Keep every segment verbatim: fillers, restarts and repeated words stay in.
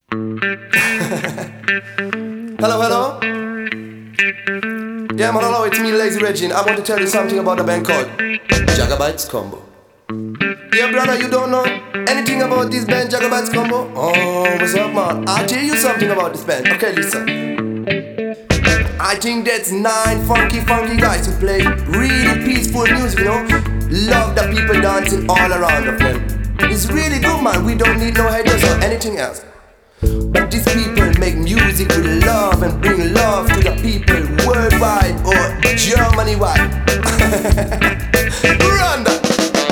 Hello, hello. Yeah, man, hello, it's me, Lazy Reggie, and I want to tell you something about a band called Jagabytes Combo. Yeah, brother, you don't know anything about this band, Jagabytes Combo? Oh, what's up, man? I'll tell you something about this band. Okay, listen. I think that's nine funky, funky guys who play really peaceful music, you know? Love the people dancing all around of them. It's really good, man. We don't need no haters or anything else. But these people make music with love and bring love to the people worldwide or Germany-wide. Run that!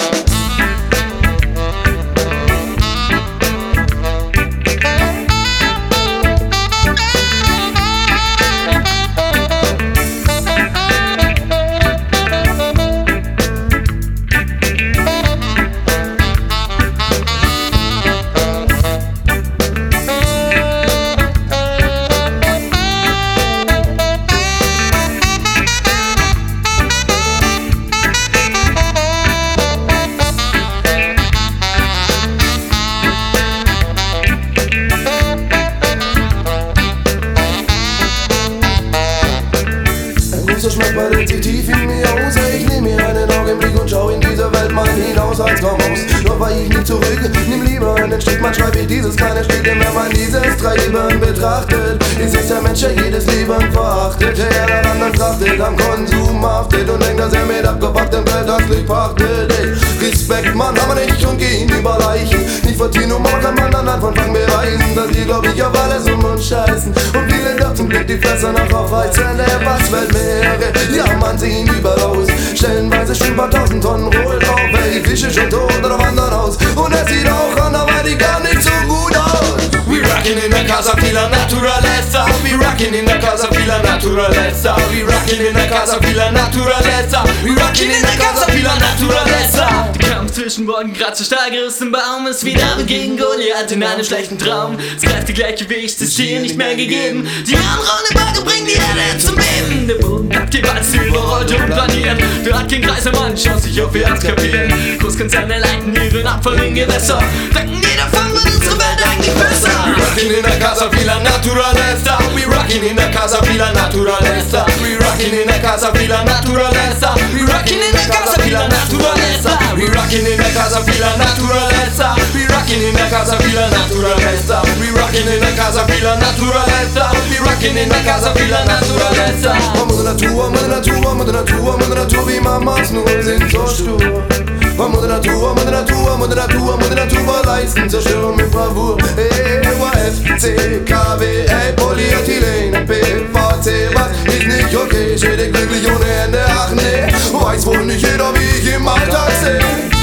So schmeckt sich tief in mir aus. Ich nehm mir einen Augenblick und schau in dieser Welt mal hinaus als Kommos. Doch weil ich nie zurück, nimm lieber einen Stück, man schreibt wie dieses kleine Stück. Denn wenn man dieses Treiben betrachtet, ist es der Mensch, der jedes Leben verachtet. Der daran dann trachtet, am Konsum haftet und denkt, dass er mit abgepacktem Geld das Glück pachtet. Ey, Respekt, Mann, aber nicht und gehen über Leichen. Nicht verziehen und man kann man anderen von Fang beweisen, dass die, glaub ich, auf alles um uns scheißen. Und viele doch zum Glück die Fässer noch aufreizen. Der Basswelt mehr. Ja, man sehen überall aus. Stellenweise schon ein paar tausend Tonnen Rohl drauf. Ey, die Fische schon tot oder wandern aus. Und es sieht auch anderweitig gar nicht so gut aus. We rockin' in the Casa Villa Naturaleza. We rockin' in the Casa Villa Naturaleza. We rockin' in the Casa Villa Naturaleza. We rockin' in the Casa Villa Naturaleza. Der Kampf zwischen Worten grad zu stark gerissen Baum ist wie David gegen Goliath in einem schlechten Traum. Das Kräftegleichgewicht ist hier nicht mehr gegeben. Die anrollende Bagge bringt die Erde zum Beben. Der Boden packt die Walze überrollt und planieren. Du hat kein Kreiser Mann, schaust dich auf, wir haben's kapieren. Großkonzerne leiten ihren Abfall in Gewässer. Denken, jeder Fang wird unsere Welt eigentlich besser. We rockin' in the Casa Villa Naturaleza. We rockin' in the Casa Villa Naturaleza. We rockin' in the Casa Villa Naturaleza. We rockin' in the Casa Villa Naturaleza. We rockin' in the Casa Villa Naturaleza. We rockin' in the Casa Villa Naturaleza. We rockin' in the Casa Villa Naturaleza. We rockin' in the Casa Villa Naturaleza. Mutter Natur, Mutter Natur, Mutter Natur, Mutter Natur, wie Mamas nur sind so stur. Mutter Natur, Mutter Natur, Mutter Natur, Mutter Natur, leisten Zerstörung mit Bravour. E U F C K W L Polyethylen P V C, was ist nicht okay? Schädig glücklich ohne Ende, ach nee, weiß wohl nicht jeder, wie ich im Alltag seh.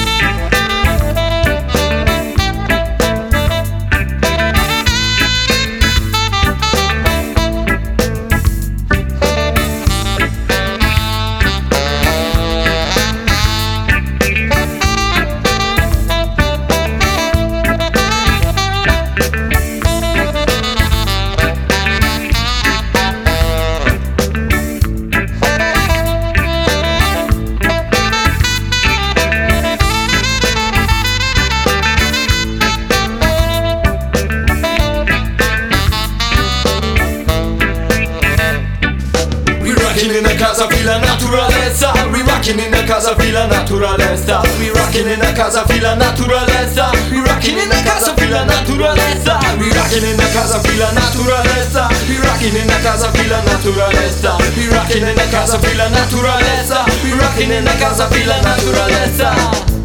Rockin' in the Casa Villa Naturaleza. We rockin' in the Casa Villa Naturaleza. We rockin' in the Casa Villa Naturaleza. We rockin' in the Casa Villa Naturaleza. We rockin' in the Casa Villa Naturaleza. We rockin' in the Casa Villa Naturaleza. We rockin' in the Casa Villa Naturaleza. We rockin' in the Casa Villa Naturaleza.